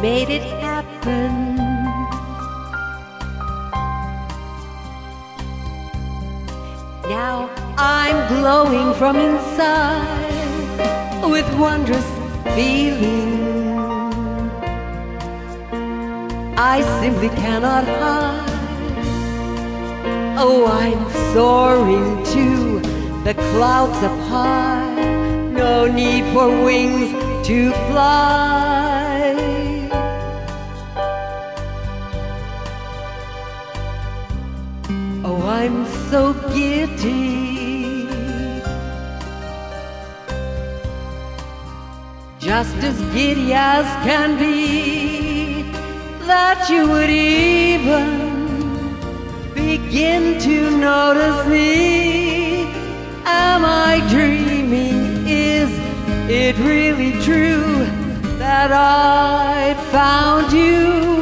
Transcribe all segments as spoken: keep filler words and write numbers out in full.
made it happen. Now I'm glowing from inside with wondrous feeling. I simply cannot hide. Oh, I'm soaring to the clouds up high. No need for wings to fly. Oh, I'm so giddy, just as giddy as can be, that you would even begin to notice me. Am I dreaming? Is it really true that I found you?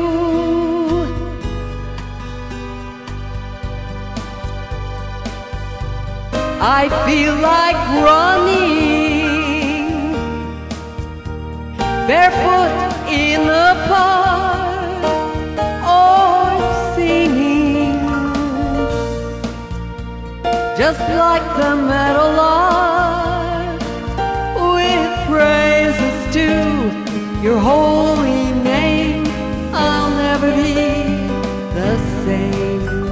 I feel like running barefoot in the park, or singing just like the meadowlark, with praises to your holy name. I'll never be the same.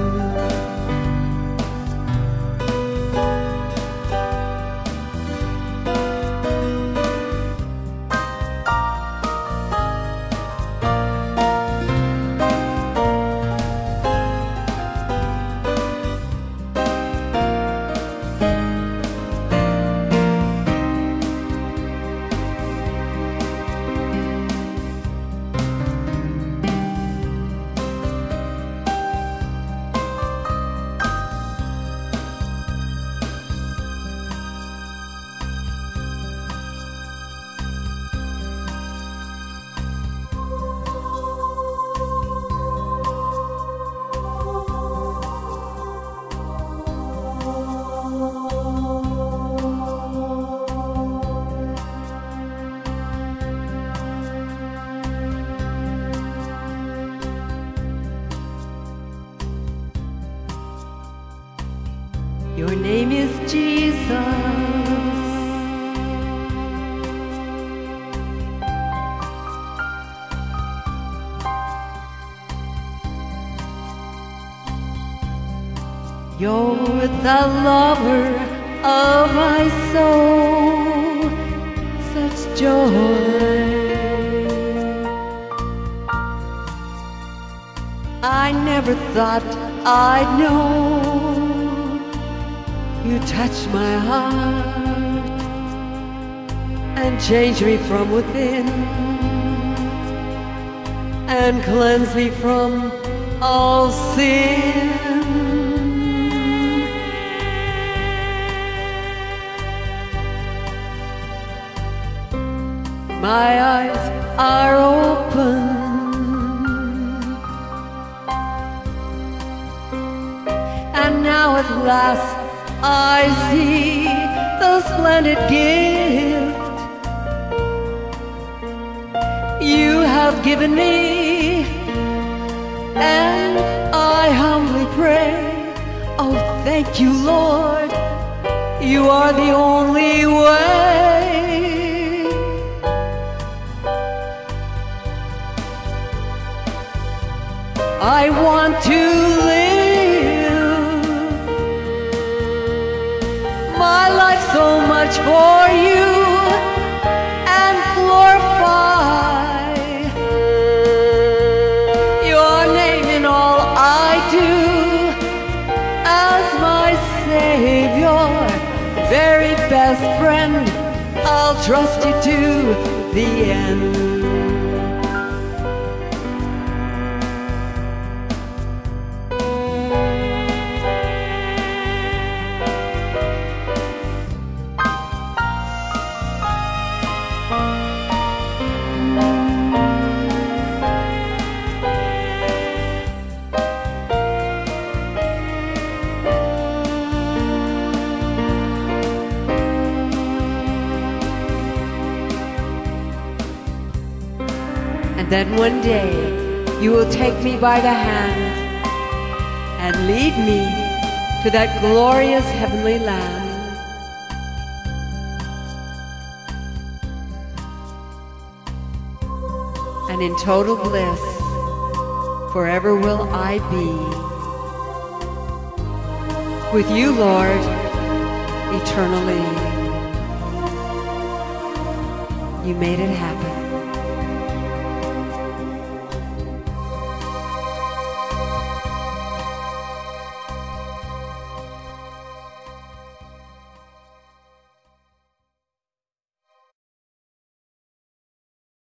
Your name is Jesus. You're the lover of my soul, such joy. I never thought I'd know. You touched my heart and changed me from within, and cleansed me from all sin. My eyes are open, and now at last I see the splendid gift you have given me, and I humbly pray, oh, thank you, Lord, you are the only way. I want to live my life so much for you and glorify your name in all I do. As my Savior, very best friend, I'll trust you to the end. then one day you will take me by the hand and lead me to that glorious heavenly land. And in total bliss forever will I be. With you, Lord, eternally. You made it happen.